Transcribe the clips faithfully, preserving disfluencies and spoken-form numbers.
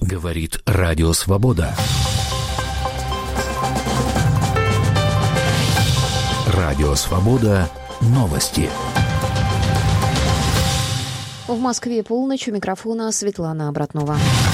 Говорит Радио Свобода. Радио Свобода. Новости. В Москве полночь. У микрофона Светлана Обратнова.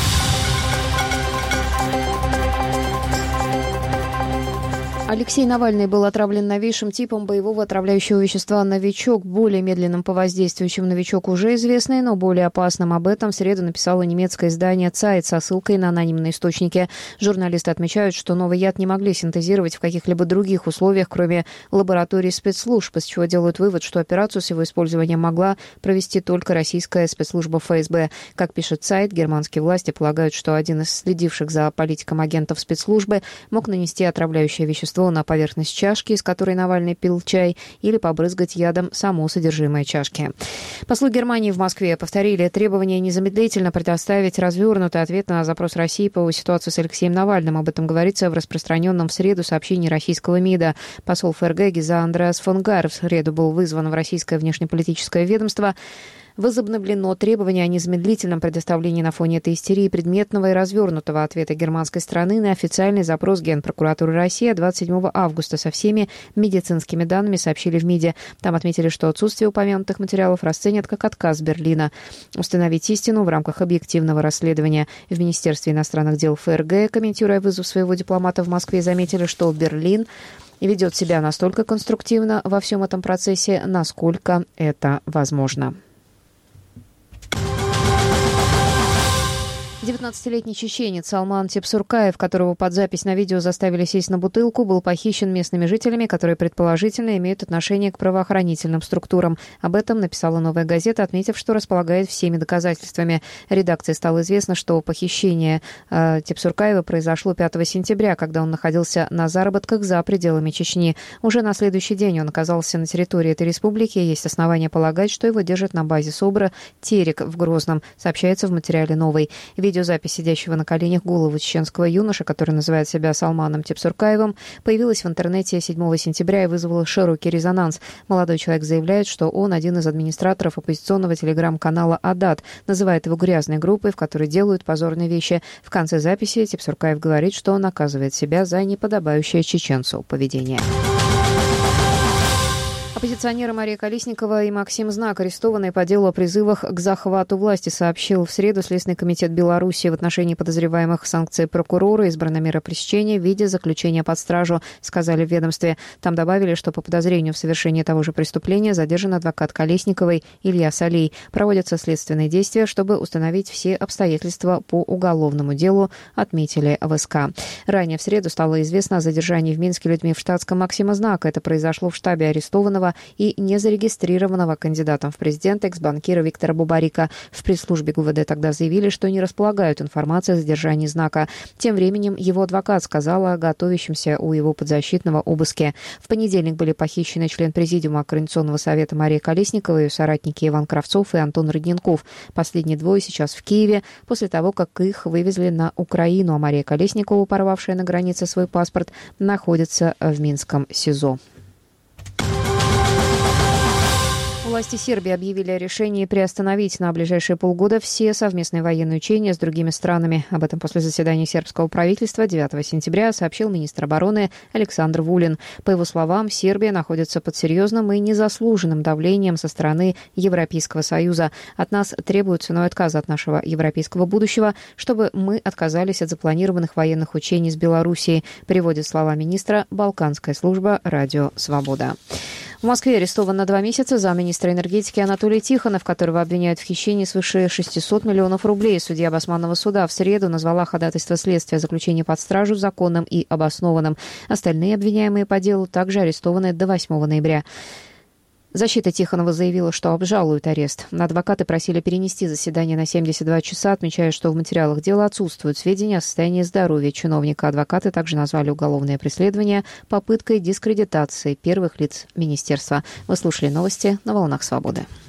Алексей Навальный был отравлен новейшим типом боевого отравляющего вещества «Новичок». Более медленным по воздействию, чем «Новичок», уже известный, но более опасным. Об этом в среду написало немецкое издание «Цайт» со ссылкой на анонимные источники. Журналисты отмечают, что новый яд не могли синтезировать в каких-либо других условиях, кроме лабораторий спецслужб, из чего делают вывод, что операцию с его использованием могла провести только российская спецслужба эф эс бэ. Как пишет «Цайт», германские власти полагают, что один из следивших за политиком агентов спецслужбы мог нанести отравляющее вещество на поверхность чашки, из которой Навальный пил чай, или побрызгать ядом само содержимое чашки. Послы Германии в Москве повторили требование незамедлительно предоставить развернутый ответ на запрос России по ситуации с Алексеем Навальным. Об этом говорится в распространенном в среду сообщении российского МИДа. Посол эф эр гэ Гиза Андреас фон Гар в среду был вызван в российское внешнеполитическое ведомство. Возобновлено требование о незамедлительном предоставлении на фоне этой истерии предметного и развернутого ответа германской стороны на официальный запрос Генпрокуратуры России двадцать седьмого августа со всеми медицинскими данными, сообщили в МИДе. Там отметили, что отсутствие упомянутых материалов расценят как отказ Берлина установить истину в рамках объективного расследования. В Министерстве иностранных дел эф эр гэ, комментируя вызов своего дипломата в Москве, заметили, что Берлин ведет себя настолько конструктивно во всем этом процессе, насколько это возможно. девятнадцатилетний чеченец Салман Тепсуркаев, которого под запись на видео заставили сесть на бутылку, был похищен местными жителями, которые предположительно имеют отношение к правоохранительным структурам. Об этом написала «Новая газета», отметив, что располагает всеми доказательствами. Редакции стало известно, что похищение э, Тепсуркаева произошло пятого сентября, когда он находился на заработках за пределами Чечни. Уже на следующий день он оказался на территории этой республики. Есть основания полагать, что его держат на базе СОБРа «Терек» в Грозном, сообщается в материале «Новой». Видеозапись сидящего на коленях голову чеченского юноши, который называет себя Салманом Тепсуркаевым, появилась в интернете седьмого сентября и вызвала широкий резонанс. Молодой человек заявляет, что он один из администраторов оппозиционного телеграм-канала «Адат», называет его грязной группой, в которой делают позорные вещи. В конце записи Тепсуркаев говорит, что он наказывает себя за неподобающее чеченцу поведение. Оппозиционеры Мария Колесникова и Максим Знак, арестованные по делу о призывах к захвату власти, сообщил в среду Следственный комитет Беларуси. В отношении подозреваемых санкции прокурора избрана мера пресечения в виде заключения под стражу, сказали в ведомстве. Там добавили, что по подозрению в совершении того же преступления задержан адвокат Колесниковой Илья Солей. Проводятся следственные действия, чтобы установить все обстоятельства по уголовному делу, отметили в эс ка. Ранее в среду стало известно о задержании в Минске людьми в штатском Максима Знака. Это произошло в штабе арестованного и незарегистрированного кандидатом в президенты экс-банкира Виктора Бубарика. В пресс-службе гэ у вэ дэ тогда заявили, что не располагают информацией о задержании Знака. Тем временем его адвокат сказал о готовящемся у его подзащитного обыске. В понедельник были похищены член президиума Координационного совета Мария Колесникова, ее соратники Иван Кравцов и Антон Родненков. Последние двое сейчас в Киеве, после того, как их вывезли на Украину, а Мария Колесникова, порвавшая на границе свой паспорт, находится в Минском СИЗО. Власти Сербии объявили о решении приостановить на ближайшие полгода все совместные военные учения с другими странами. Об этом после заседания сербского правительства девятого сентября сообщил министр обороны Александр Вулин. По его словам, Сербия находится под серьезным и незаслуженным давлением со стороны Европейского Союза. От нас требуют ценой отказа от нашего европейского будущего, чтобы мы отказались от запланированных военных учений с Белоруссией, приводит слова министра Балканская служба «Радио Свобода». В Москве арестован на два месяца замминистра энергетики Анатолий Тихонов, которого обвиняют в хищении свыше шестисот миллионов рублей. Судья Басманного суда в среду назвала ходатайство следствия о заключении под стражу законным и обоснованным. Остальные обвиняемые по делу также арестованы до восьмого ноября. Защита Тихонова заявила, что обжалует арест. Адвокаты просили перенести заседание на семьдесят два часа, отмечая, что в материалах дела отсутствуют сведения о состоянии здоровья чиновника. Адвокаты также назвали уголовное преследование попыткой дискредитации первых лиц министерства. Вы слушали новости на «Волнах Свободы».